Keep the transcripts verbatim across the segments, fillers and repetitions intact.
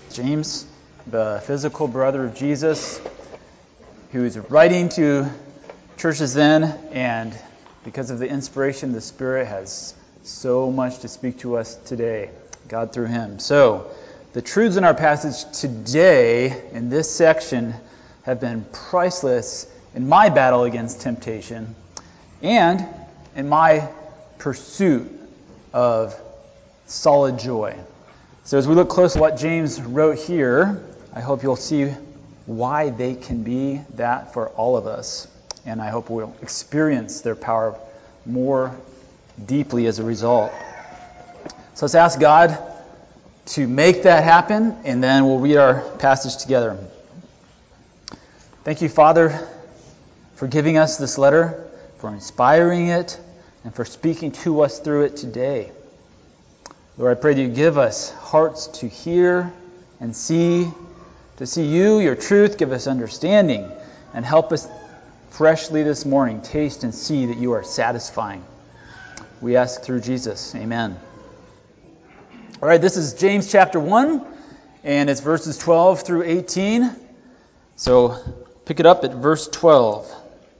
James, the physical brother of Jesus, who is writing to churches then, and because of the inspiration of the Spirit, has so much to speak to us today, God through him. So, the truths in our passage today, in this section, have been priceless in my battle against temptation and in my pursuit of solid joy. So as we look close at what James wrote here, I hope you'll see why they can be that for all of us. And I hope we'll experience their power more deeply as a result. So let's ask God to make that happen, and then we'll read our passage together. Thank you, Father, for giving us this letter, for inspiring it, and for speaking to us through it today. Lord, I pray that you give us hearts to hear and see, to see you, your truth, give us understanding, and help us freshly this morning taste and see that you are satisfying. We ask through Jesus. Amen. All right, this is James chapter one, and it's verses twelve through eighteen. So pick it up at verse twelve.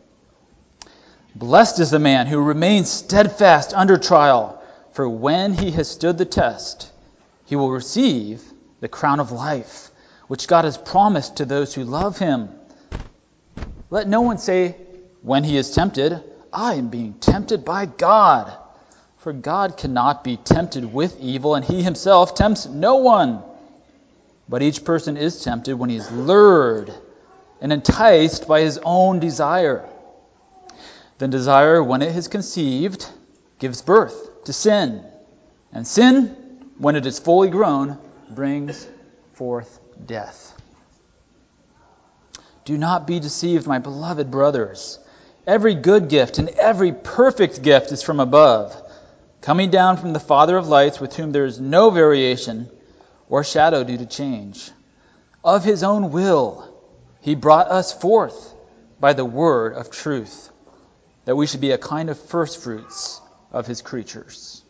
Blessed is the man who remains steadfast under trial, for when he has stood the test, he will receive the crown of life, which God has promised to those who love him. Let no one say, when he is tempted, I am being tempted by God. For God cannot be tempted with evil, and he himself tempts no one. But each person is tempted when he is lured and enticed by his own desire. Then desire, when it is conceived, gives birth to sin. And sin, when it is fully grown, brings forth death. Do not be deceived, my beloved brothers. Every good gift and every perfect gift is from above, coming down from the Father of lights, with whom there is no variation or shadow due to change. Of his own will, he brought us forth by the word of truth, that we should be a kind of firstfruits of his creatures.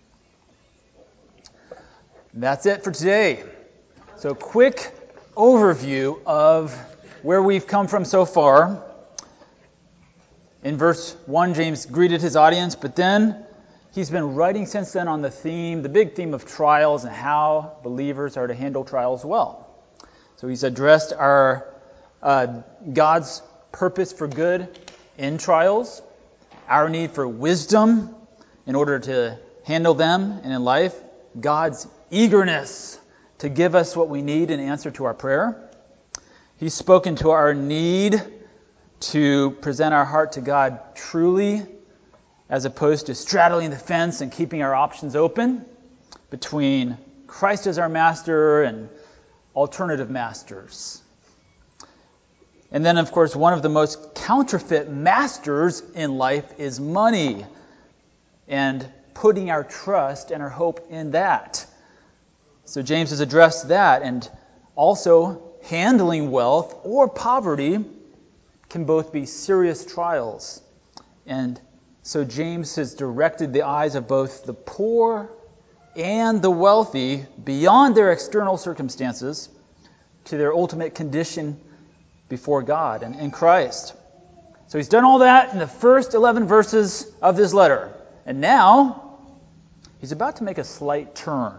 That's it for today. So, quick overview of where we've come from so far. In verse one, James greeted his audience, but then he's been writing since then on the theme, the big theme of trials and how believers are to handle trials well. So he's addressed our uh, God's purpose for good in trials, our need for wisdom in order to handle them and in life, God's eagerness to give us what we need in answer to our prayer. He's spoken to our need to present our heart to God truly, as opposed to straddling the fence and keeping our options open between Christ as our master and alternative masters. And then, of course, one of the most counterfeit masters in life is money, and putting our trust and our hope in that. So James has addressed that, and also handling wealth or poverty can both be serious trials. And so James has directed the eyes of both the poor and the wealthy beyond their external circumstances to their ultimate condition before God and in Christ. So he's done all that in the first eleven verses of this letter. And now he's about to make a slight turn.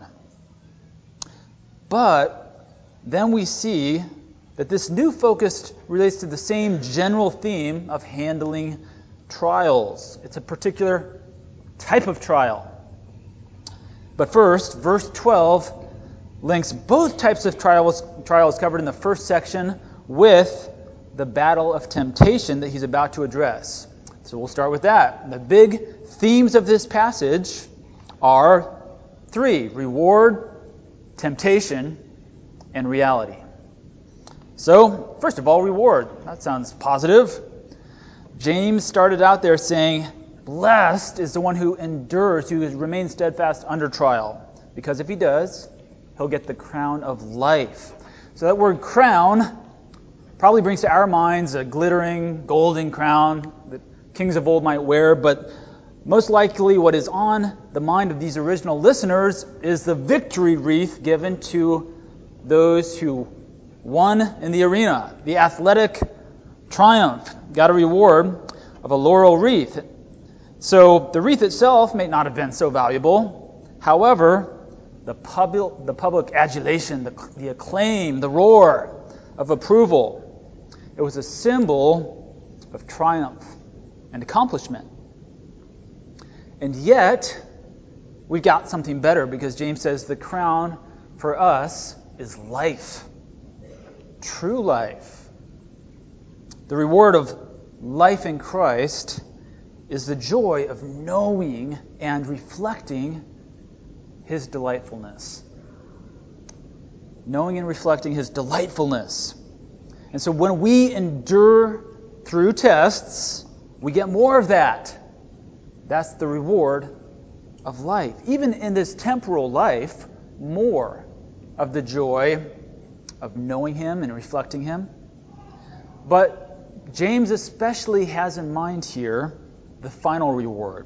But then we see that this new focus relates to the same general theme of handling trials. It's a particular type of trial. But first, verse twelve links both types of trials, trials covered in the first section with the battle of temptation that he's about to address. So we'll start with that. The big themes of this passage are three: reward, temptation, and reality. So, first of all, reward. That sounds positive. James started out there saying, blessed is the one who endures, who remains steadfast under trial. Because if he does, he'll get the crown of life. So that word crown probably brings to our minds a glittering golden crown that kings of old might wear, but most likely what is on the mind of these original listeners is the victory wreath given to those who won in the arena, the athletic triumph, got a reward of a laurel wreath. So the wreath itself may not have been so valuable. However, the public, the public adulation, the, the acclaim, the roar of approval, it was a symbol of triumph and accomplishment. And yet, we got something better, because James says the crown for us is life, true life. The reward of life in Christ is the joy of knowing and reflecting His delightfulness. Knowing and reflecting His delightfulness. And so when we endure through tests, we get more of that. That's the reward of life. Even in this temporal life, more of the joy of knowing Him and reflecting Him. But James especially has in mind here the final reward,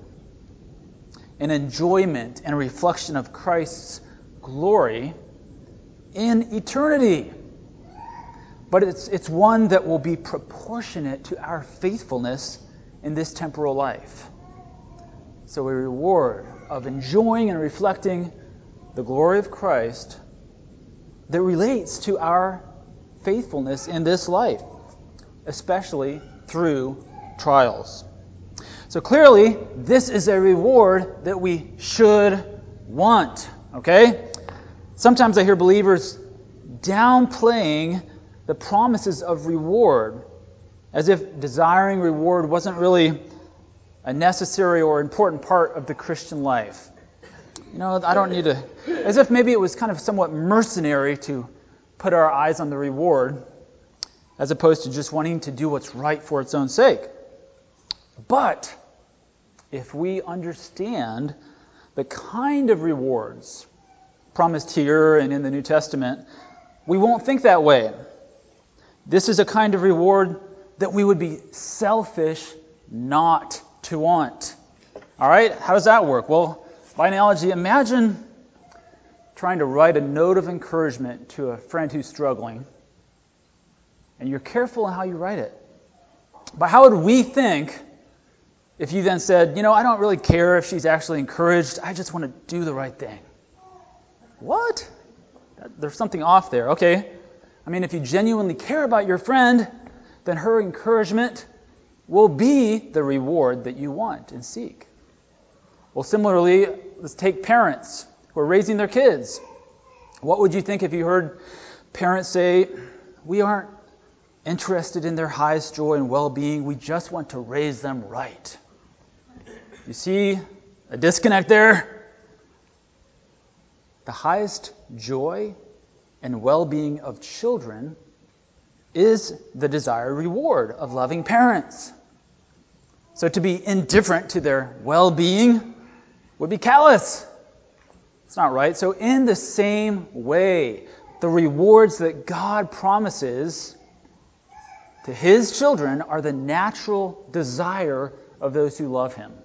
an enjoyment and reflection of Christ's glory in eternity. But it's, it's one that will be proportionate to our faithfulness in this temporal life. So a reward of enjoying and reflecting the glory of Christ that relates to our faithfulness in this life, especially through trials. So clearly, this is a reward that we should want, okay? Sometimes I hear believers downplaying the promises of reward, as if desiring reward wasn't really a necessary or important part of the Christian life. You know, I don't need to, as if maybe it was kind of somewhat mercenary to put our eyes on the reward, as opposed to just wanting to do what's right for its own sake. But if we understand the kind of rewards promised here and in the New Testament, we won't think that way. This is a kind of reward that we would be selfish not to want. All right? How does that work? Well, by analogy, imagine trying to write a note of encouragement to a friend who's struggling, and you're careful in how you write it. But how would we think if you then said, you know, I don't really care if she's actually encouraged, I just want to do the right thing? What? There's something off there. Okay. I mean, if you genuinely care about your friend, then her encouragement will be the reward that you want and seek. Well, similarly, let's take parents who are raising their kids. What would you think if you heard parents say, we aren't interested in their highest joy and well-being, we just want to raise them right? You see a disconnect there? The highest joy and well-being of children is the desired reward of loving parents. So to be indifferent to their well-being would be callous. It's not right. So in the same way, the rewards that God promises to His children are the natural desire of those who love Him.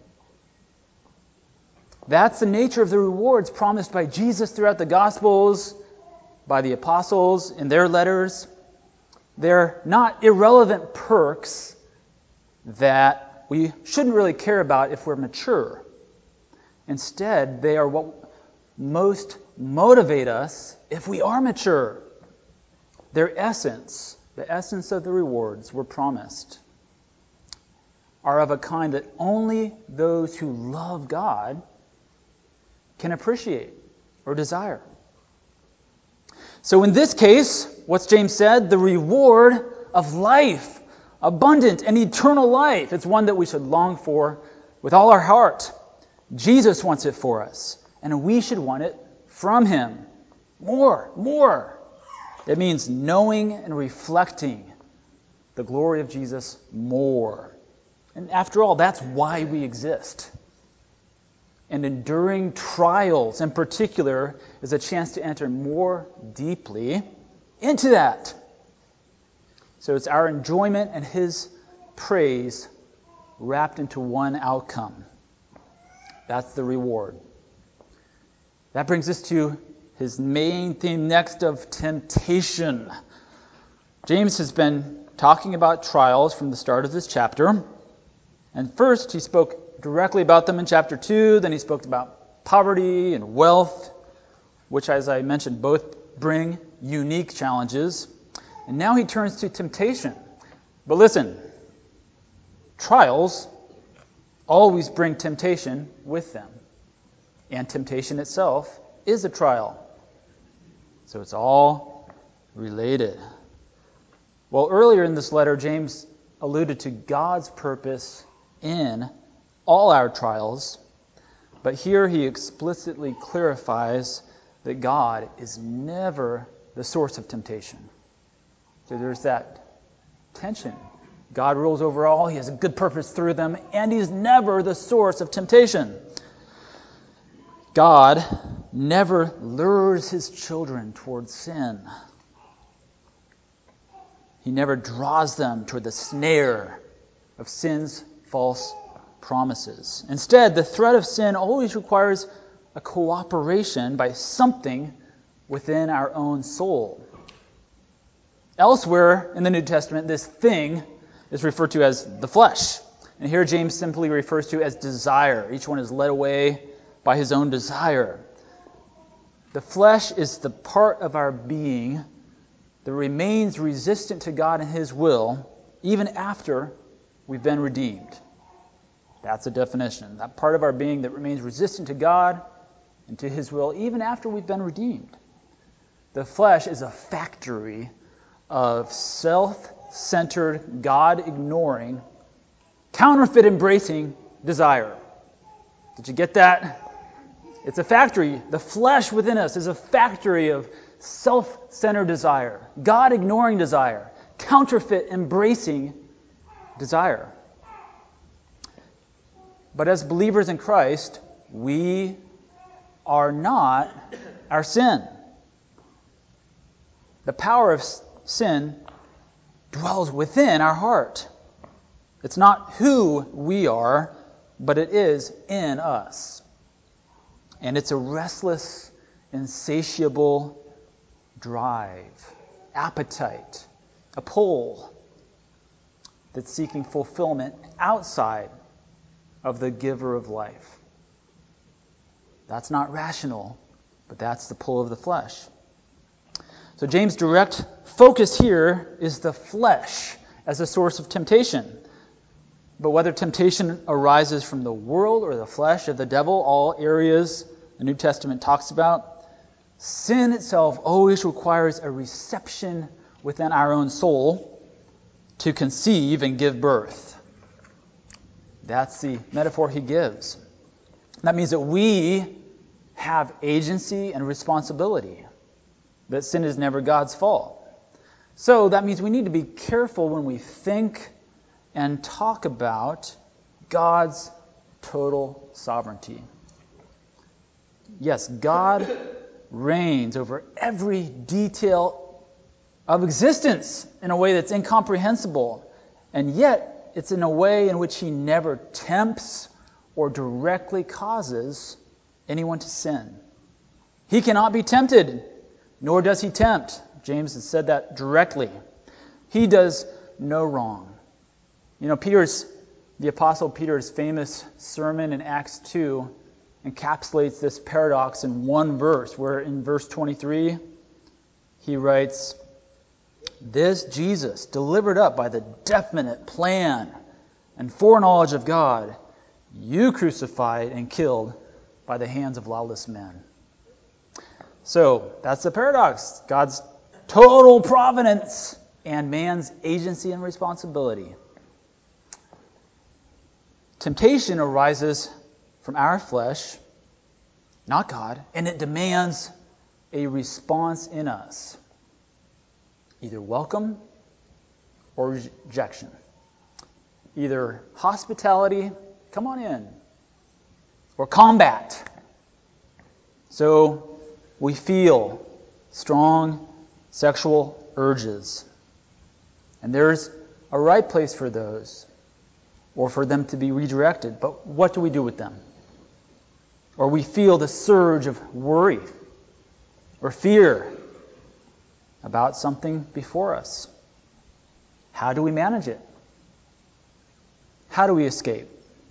That's the nature of the rewards promised by Jesus throughout the Gospels, by the apostles in their letters. They're not irrelevant perks that we shouldn't really care about if we're mature. Instead, they are what most motivate us if we are mature. Their essence, the essence of the rewards we're promised, are of a kind that only those who love God can appreciate or desire. So in this case, what's James said? The reward of life, abundant and eternal life. It's one that we should long for with all our heart. Jesus wants it for us, and we should want it from Him. More, more. It means knowing and reflecting the glory of Jesus more. And after all, that's why we exist. And enduring trials in particular is a chance to enter more deeply into that. So it's our enjoyment and His praise wrapped into one outcome. That's the reward. That brings us to his main theme next of temptation. James has been talking about trials from the start of this chapter. And first, he spoke directly about them in chapter two. Then he spoke about poverty and wealth, which, as I mentioned, both bring unique challenges. And now he turns to temptation. But listen, trials always bring temptation with them. And temptation itself is a trial. So it's all related. Well, earlier in this letter, James alluded to God's purpose in all our trials. But here he explicitly clarifies that God is never the source of temptation. So there's that tension. God rules over all. He has a good purpose through them. And he's never the source of temptation. God never lures his children towards sin. He never draws them toward the snare of sin's false promises. Instead, the threat of sin always requires a cooperation by something within our own soul. Elsewhere in the New Testament, this thing is referred to as the flesh. And here James simply refers to as desire. Each one is led away by his own desire. The flesh is the part of our being that remains resistant to God and his will even after we've been redeemed. That's a definition. That part of our being that remains resistant to God and to his will even after we've been redeemed. The flesh is a factory of self-centered, God-ignoring, counterfeit-embracing desire. Did you get that? It's a factory. The flesh within us is a factory of self-centered desire, God-ignoring desire, counterfeit-embracing desire. But as believers in Christ, we are not our sin. The power of sin dwells within our heart. It's not who we are, but it is in us. And it's a restless, insatiable drive, appetite, a pull that's seeking fulfillment outside of the giver of life. That's not rational, but that's the pull of the flesh. So James' direct focus here is the flesh as a source of temptation. But whether temptation arises from the world or the flesh or the devil, all areas the New Testament talks about, sin itself always requires a reception within our own soul to conceive and give birth. That's the metaphor he gives. That means that we have agency and responsibility. That sin is never God's fault. So that means we need to be careful when we think and talk about God's total sovereignty. Yes, God reigns over every detail of existence in a way that's incomprehensible. And yet, it's in a way in which he never tempts or directly causes anyone to sin. He cannot be tempted, nor does he tempt. James has said that directly. He does no wrong. You know, Peter's, the Apostle Peter's famous sermon in Acts two encapsulates this paradox in one verse, where in verse twenty-three, he writes, "This Jesus, delivered up by the definite plan and foreknowledge of God, you crucified and killed by the hands of lawless men." So, that's the paradox. God's total providence and man's agency and responsibility. Temptation arises from our flesh, not God, and it demands a response in us. Either welcome or rejection. Either hospitality, come on in, or combat. So we feel strong sexual urges. And there's a right place for those, or for them to be redirected. But what do we do with them? Or we feel the surge of worry, or fear about something before us. How do we manage it? How do we escape?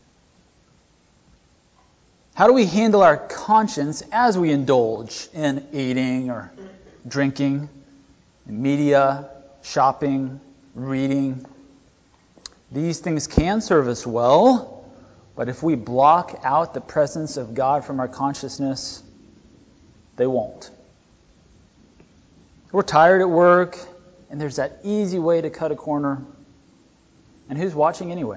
How do we handle our conscience as we indulge in eating or drinking, in media, shopping, reading? These things can serve us well, but if we block out the presence of God from our consciousness, they won't. We're tired at work, and there's that easy way to cut a corner. And who's watching anyway?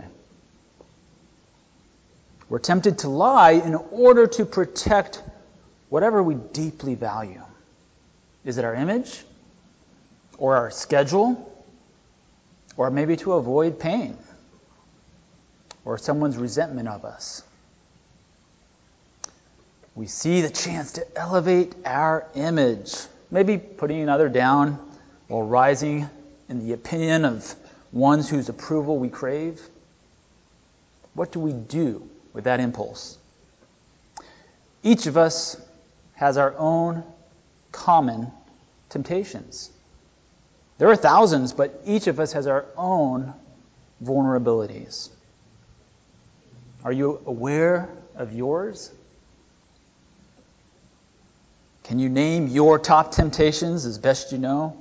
We're tempted to lie in order to protect whatever we deeply value. Is it our image? Or our schedule? Or maybe to avoid pain? Or someone's resentment of us? We see the chance to elevate our image. Maybe putting another down while rising in the opinion of ones whose approval we crave. What do we do with that impulse? Each of us has our own common temptations. There are thousands, but each of us has our own vulnerabilities. Are you aware of yours? Can you name your top temptations as best you know?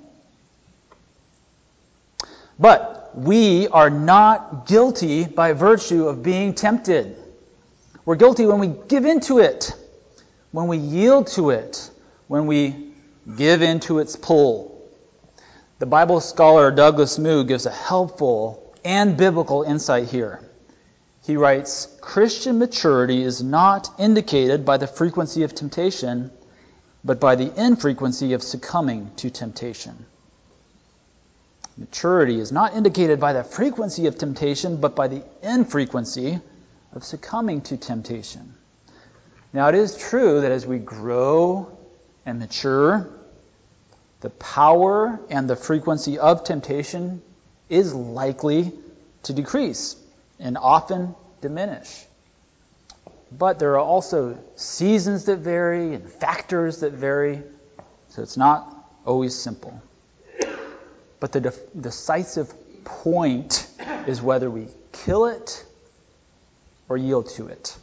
But we are not guilty by virtue of being tempted. We're guilty when we give into it, when we yield to it, when we give into its pull. The Bible scholar Douglas Moo gives a helpful and biblical insight here. He writes, Christian maturity is not indicated by the frequency of temptation, but by the infrequency of succumbing to temptation. Maturity is not indicated by the frequency of temptation, but by the infrequency of succumbing to temptation. Now, it is true that as we grow and mature, the power and the frequency of temptation is likely to decrease and often diminish. But there are also seasons that vary and factors that vary, so it's not always simple. But the de- decisive point is whether we kill it or yield to it.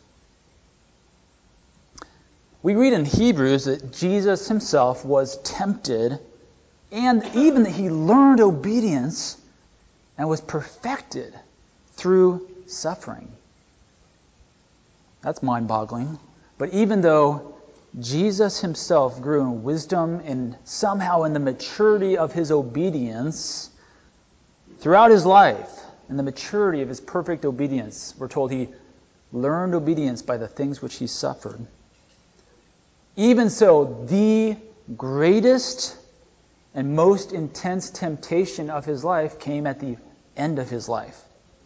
We read in Hebrews that Jesus himself was tempted, and even that he learned obedience and was perfected through suffering. That's mind-boggling. But even though Jesus himself grew in wisdom and somehow in the maturity of his obedience throughout his life, in the maturity of his perfect obedience, we're told he learned obedience by the things which he suffered. Even so, the greatest and most intense temptation of his life came at the end of his life.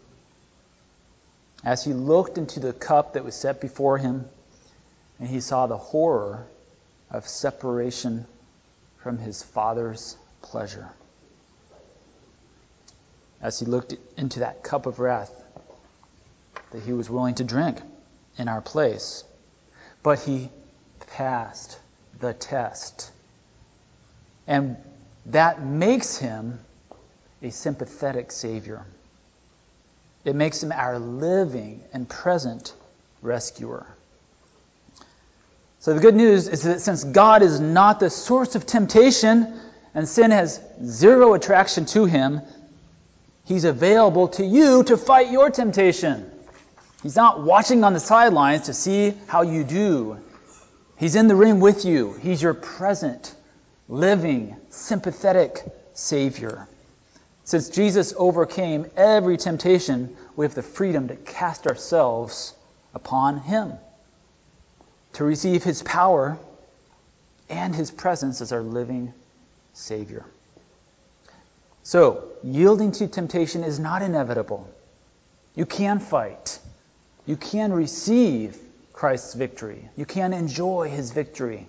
As he looked into the cup that was set before him, and he saw the horror of separation from his Father's pleasure. As he looked into that cup of wrath that he was willing to drink in our place. But he passed the test. And that makes him a sympathetic Savior. It makes him our living and present rescuer. So the good news is that since God is not the source of temptation and sin has zero attraction to him, he's available to you to fight your temptation. He's not watching on the sidelines to see how you do. He's in the ring with you. He's your present, living, sympathetic Savior. Since Jesus overcame every temptation, we have the freedom to cast ourselves upon him, to receive his power and his presence as our living Savior. So, yielding to temptation is not inevitable. You can fight. You can receive Christ's victory. You can enjoy his victory.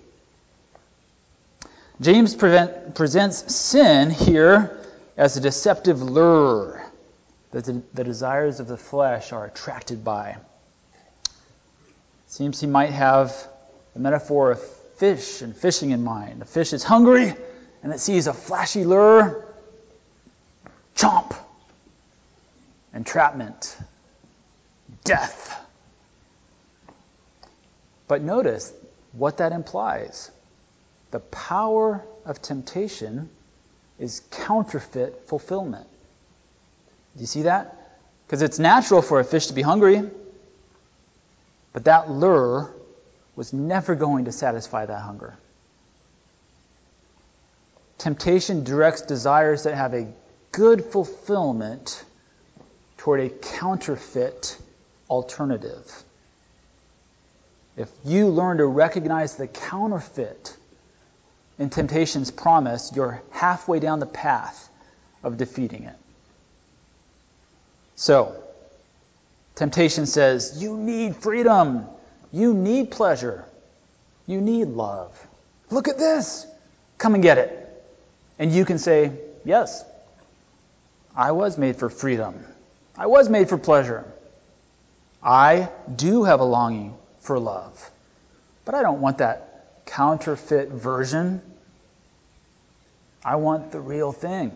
James prevent, presents sin here as a deceptive lure that the, the desires of the flesh are attracted by. It seems he might have a metaphor of fish and fishing in mind. The fish is hungry and it sees a flashy lure. Chomp. Entrapment. Death. But notice what that implies. The power of temptation is counterfeit fulfillment. Do you see that? Because it's natural for a fish to be hungry, but that lure was never going to satisfy that hunger. Temptation directs desires that have a good fulfillment toward a counterfeit alternative. If you learn to recognize the counterfeit in temptation's promise, you're halfway down the path of defeating it. So, temptation says, you need freedom. You need pleasure. You need love. Look at this. Come and get it. And you can say, yes, I was made for freedom. I was made for pleasure. I do have a longing for love. But I don't want that counterfeit version. I want the real thing.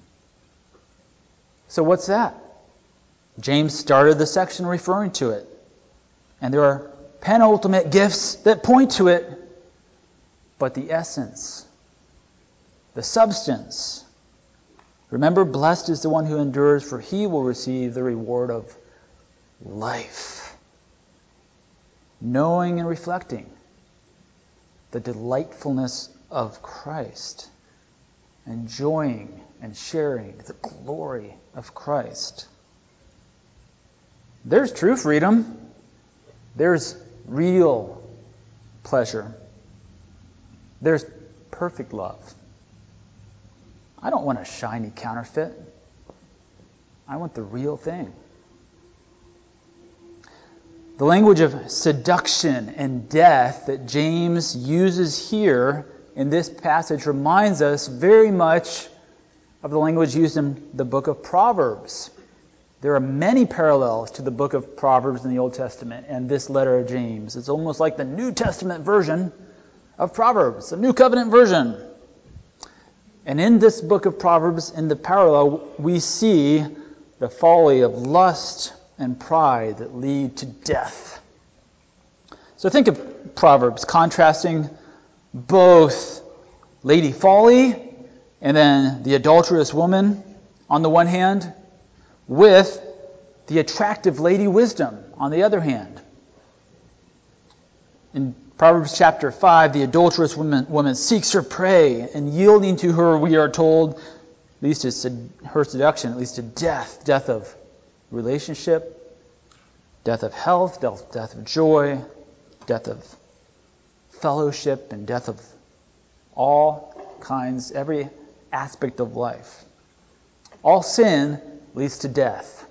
So what's that? James started the section referring to it. And there are penultimate gifts that point to it. But the essence, the substance. Remember, blessed is the one who endures, for he will receive the reward of life. Knowing and reflecting the delightfulness of Christ. Enjoying and sharing the glory of Christ. There's true freedom. There's real pleasure. There's perfect love. I don't want a shiny counterfeit. I want the real thing. The language of seduction and death that James uses here in this passage reminds us very much of the language used in the book of Proverbs. There are many parallels to the book of Proverbs in the Old Testament and this letter of James. It's almost like the New Testament version of Proverbs, the New Covenant version. And in this book of Proverbs, in the parallel, we see the folly of lust and pride that lead to death. So think of Proverbs contrasting both Lady Folly and then the adulterous woman on the one hand, with the attractive Lady Wisdom on the other hand. In Proverbs chapter five, the adulterous woman, woman seeks her prey, and yielding to her, we are told, leads to sed- her seduction, it leads to death. Death of relationship, death of health, death, death of joy, death of fellowship, and death of all kinds, every aspect of life. All sin leads to death.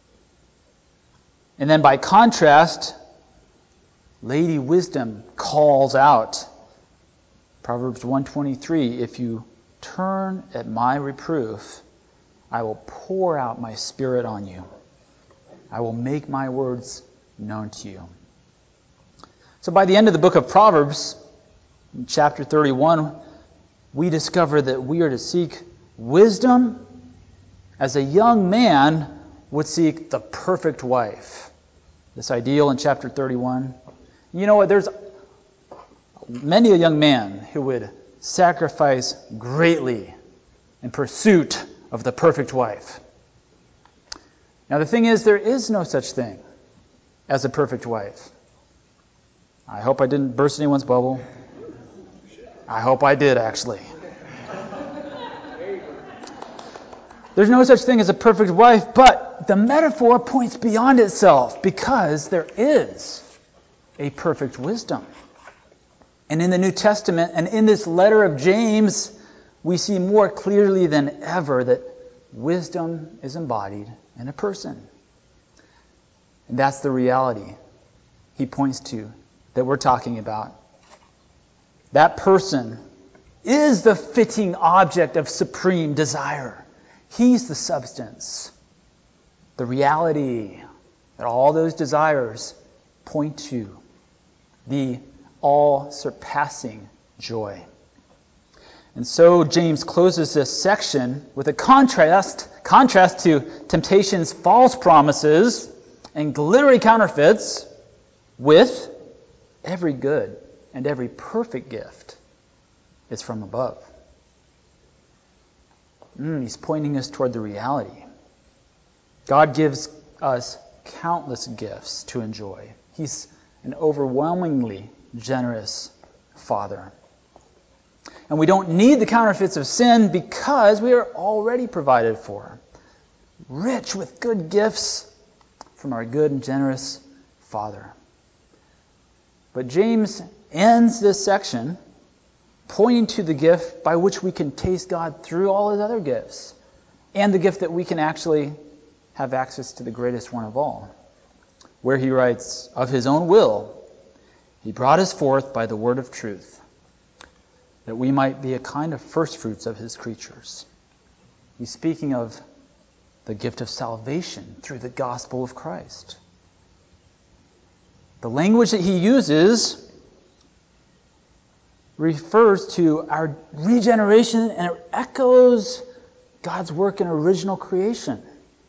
And then by contrast, Lady Wisdom calls out. Proverbs one twenty-three, if you turn at my reproof, I will pour out my spirit on you. I will make my words known to you. So by the end of the book of Proverbs, in chapter thirty-one, we discover that we are to seek wisdom as a young man would seek the perfect wife. This ideal in chapter thirty-one. You know what? There's many a young man who would sacrifice greatly in pursuit of the perfect wife. Now the thing is, there is no such thing as a perfect wife. I hope I didn't burst anyone's bubble. I hope I did, actually. There's no such thing as a perfect wife, but the metaphor points beyond itself because there is a perfect wisdom. And in the New Testament and in this letter of James, we see more clearly than ever that wisdom is embodied in a person. And that's the reality he points to that we're talking about. That person is the fitting object of supreme desire. He's the substance, the reality that all those desires point to, the all-surpassing joy. And so James closes this section with a contrast, contrast to temptation's false promises and glittery counterfeits with every good and every perfect gift is from above. Mm, he's pointing us toward the reality. God gives us countless gifts to enjoy. He's an overwhelmingly generous Father. And we don't need the counterfeits of sin because we are already provided for, rich with good gifts from our good and generous Father. But James ends this section pointing to the gift by which we can taste God through all his other gifts, and the gift that we can actually have access to the greatest one of all, where he writes, "Of his own will, he brought us forth by the word of truth, that we might be a kind of firstfruits of his creatures." He's speaking of the gift of salvation through the gospel of Christ. The language that he uses refers to our regeneration, and it echoes God's work in original creation.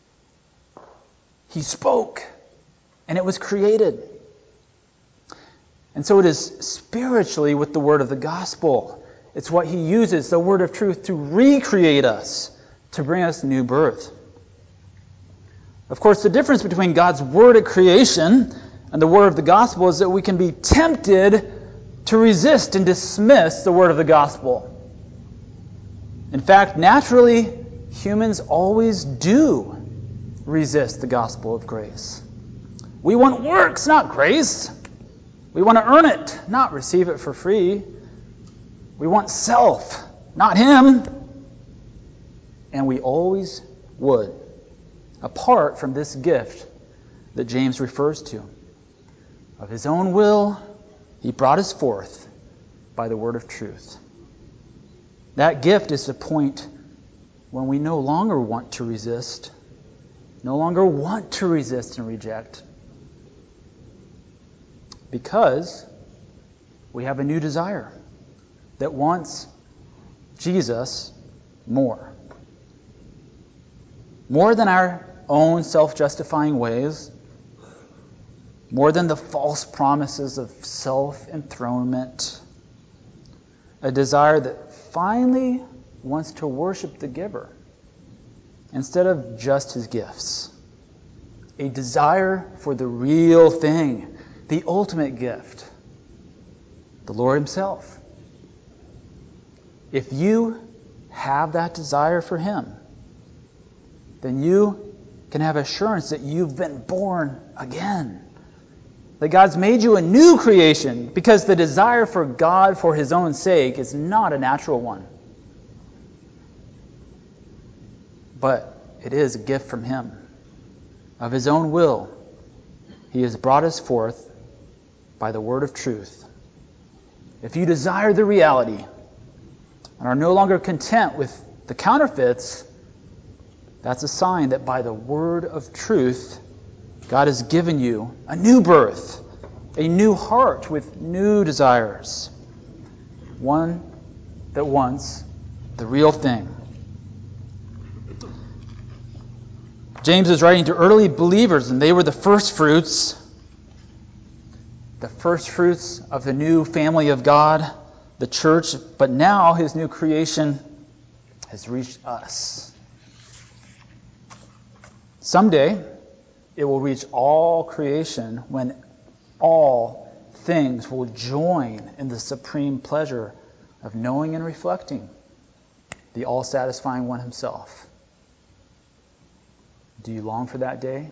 He spoke, and it was created. And so it is spiritually with the word of the gospel. It's what he uses, the word of truth, to recreate us, to bring us new birth. Of course, the difference between God's word at creation and the word of the gospel is that we can be tempted to resist and dismiss the word of the gospel. In fact, naturally, humans always do resist the gospel of grace. We want works, not grace. We want to earn it, not receive it for free. We want self, not him. And we always would, apart from this gift that James refers to. Of his own will, he brought us forth by the word of truth. That gift is the point when we no longer want to resist, no longer want to resist and reject, because we have a new desire that wants Jesus more. More than our own self-justifying ways, more than the false promises of self-enthronement, a desire that finally wants to worship the giver instead of just his gifts. A desire for the real thing, the ultimate gift, the Lord himself. If you have that desire for him, then you can have assurance that you've been born again. That God's made you a new creation, because the desire for God for his own sake is not a natural one. But it is a gift from him. Of his own will, he has brought us forth by the word of truth. If you desire the reality and are no longer content with the counterfeits, that's a sign that by the word of truth, God has given you a new birth, a new heart with new desires, one that wants the real thing. James is writing to early believers, and they were the first fruits, the first fruits of the new family of God, the church, but now his new creation has reached us. Someday, it will reach all creation when all things will join in the supreme pleasure of knowing and reflecting the all-satisfying one himself. Do you long for that day?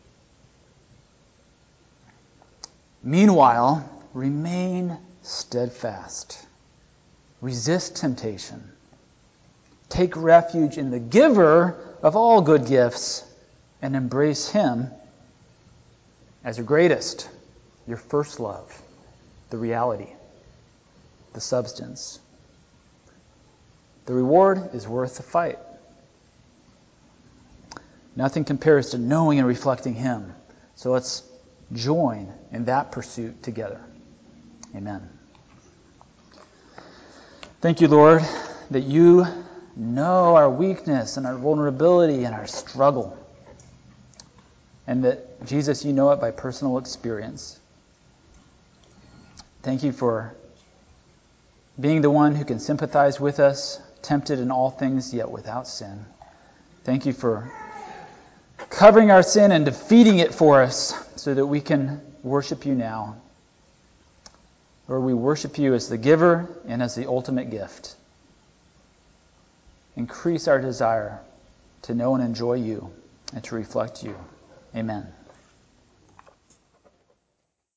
Meanwhile, remain steadfast. Resist temptation. Take refuge in the giver of all good gifts, and embrace him as your greatest, your first love, the reality, the substance. The reward is worth the fight. Nothing compares to knowing and reflecting him. So let's join in that pursuit together. Amen. Thank you, Lord, that you know our weakness and our vulnerability and our struggle. And that, Jesus, you know it by personal experience. Thank you for being the one who can sympathize with us, tempted in all things, yet without sin. Thank you for covering our sin and defeating it for us so that we can worship you now. Lord, we worship you as the giver and as the ultimate gift. Increase our desire to know and enjoy you and to reflect you. Amen.